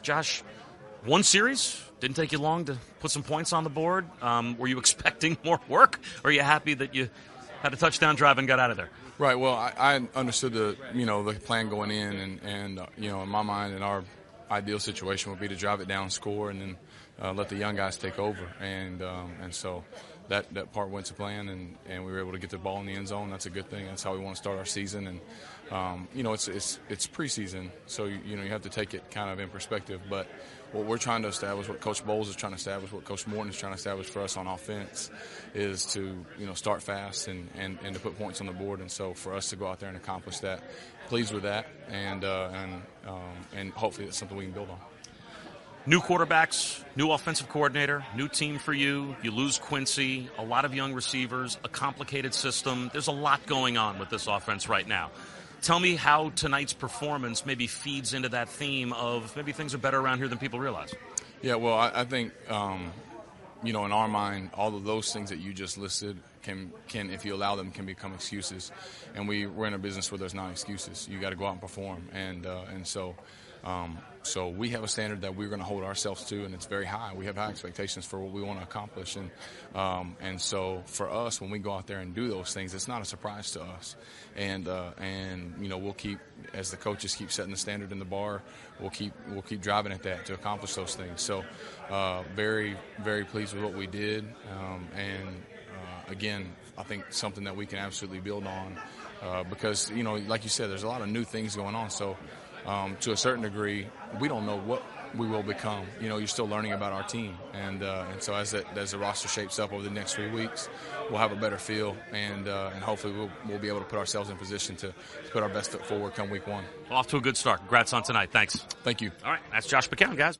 Josh, one series, didn't take you long to put some points on the board. Were you expecting more work, or are you happy that you had a touchdown drive and got out of there? Right. Well, I understood the plan going in, and in my mind, and our ideal situation would be to drive it down, score, and then let the young guys take over. And so that part went to plan, and we were able to get the ball in the end zone. That's a good thing. That's how we want to start our season. And it's preseason, so you have to take it kind of in perspective. But what we're trying to establish, what Coach Bowles is trying to establish, what Coach Morton is trying to establish for us on offense, is to start fast and to put points on the board. And so for us to go out there and accomplish that, pleased with that, and hopefully that's something we can build on. New quarterbacks, new offensive coordinator, new team for you. You lose Quincy, a lot of young receivers, a complicated system. There's a lot going on with this offense right now. Tell me how tonight's performance maybe feeds into that theme of maybe things are better around here than people realize. Yeah, well, I think, in our mind, all of those things that you just listed can, if you allow them, can become excuses. And we're in a business where there's not excuses. You got to go out and perform. And so we have a standard that we're going to hold ourselves to, and it's very high. We have high expectations for what we want to accomplish. And so for us, when we go out there and do those things, it's not a surprise to us. And we'll keep, as the coaches keep setting the standard in the bar, we'll keep driving at that to accomplish those things. So very, very pleased with what we did. Again, I think something that we can absolutely build on because, like you said, there's a lot of new things going on. So to a certain degree, we don't know what we will become. You're still learning about our team. And so as the roster shapes up over the next 3 weeks, we'll have a better feel, and hopefully we'll be able to put ourselves in position to put our best foot forward come week one. Off to a good start. Congrats on tonight. Thanks. Thank you. All right, that's Josh McCown, guys.